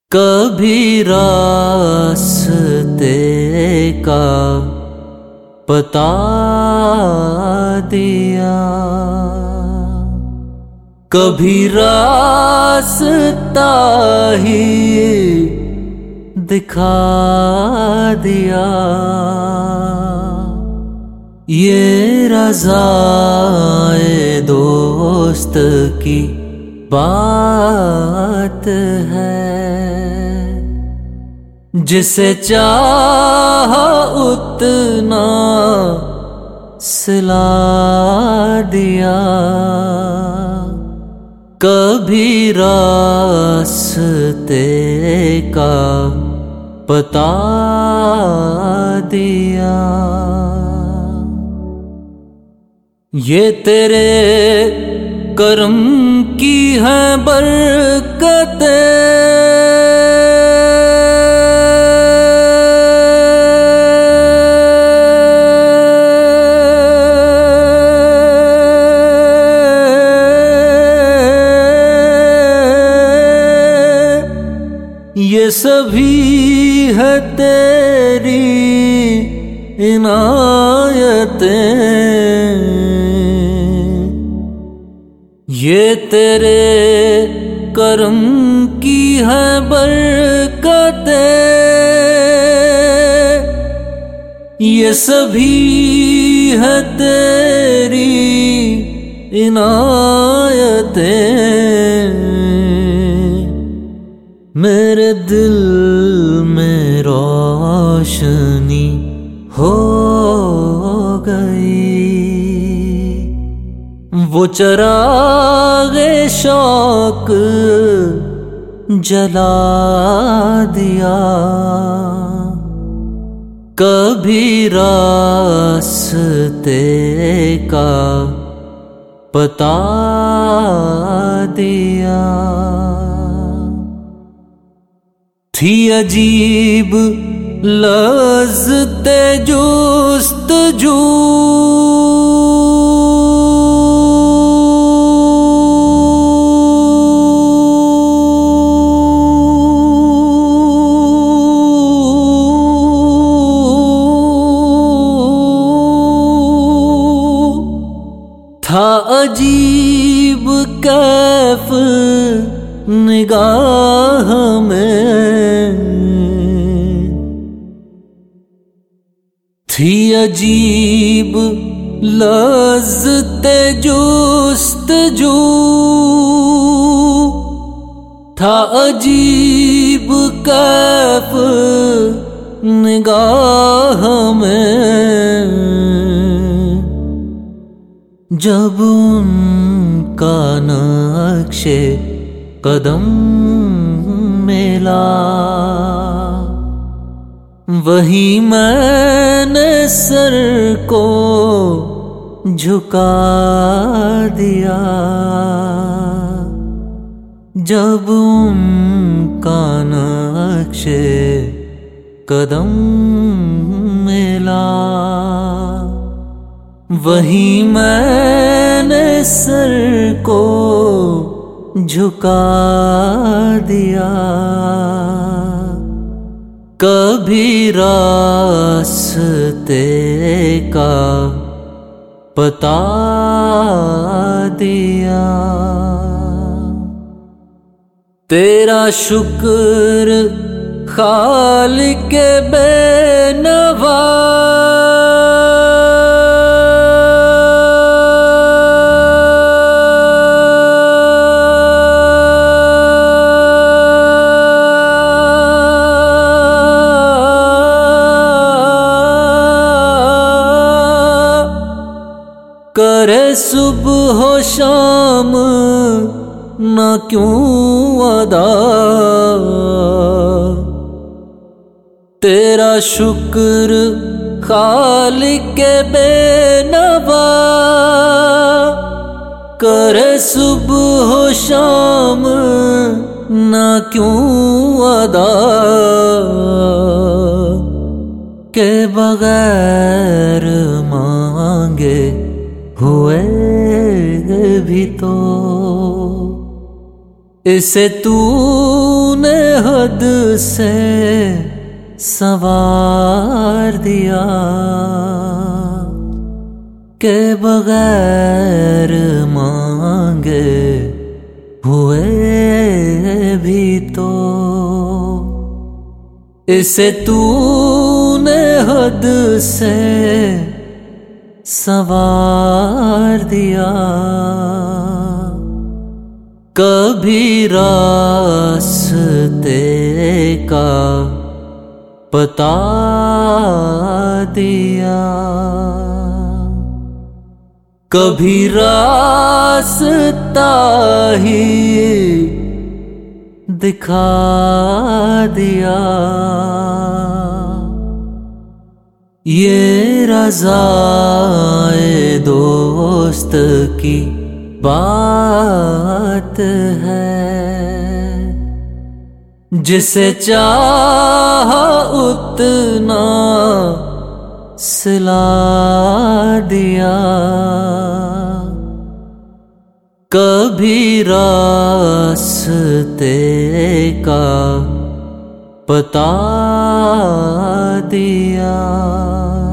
कभी रास्ते का बता दिया, कभी रास्ता ही दिखा दिया। ये रज़ाए दोस्त की बात है, जिसे चाहा उतना सिला दिया। कभी रास्ते का बता दिया। ये तेरे कर्म की है बरकतें, ये सभी है तेरी इनायतें। ये तेरे कर्म की है बरकतें, ये सभी है तेरी इनायतें। मेरे दिल में रोशनी हो गई, वो चिराग़े शौक़ जला दिया। कभी रास्ते का बता दिया। थी अजीब लज़्ज़ते जुस्तजू, था अजीब कैफ निगाह में, थी अजीब लज़्ज़ते जुस्तजू, था अजीब कैफ निगाह में। जब उनका नक्शे कदम मिला, वही मैंने सर को झुका दिया। जब उनका नक्शे कदम मिला, वही मैंने सर को झुका दिया। कभी रास्ते का बता दिया। तेरा शुक्र खालिक़े बेनवा, करे सुबह हो शाम न क्यों अदा। तेरा शुक्र खालिक़े बेनवा, करे सुबह हो शाम न क्यों अदा। के बगैर मांगे हुए भी तो इसे तूने हद से संवार दिया के बगैर मांगे हुए भी तो इसे तूने हद से संवार दिया। कभी रास्ते का बता दिया, कभी रास्ता ही दिखा दिया। ये रज़ाए दोस्त की बात है, जिसे चाहा उतना सिला दिया। कभी रास्ते का बता दिया।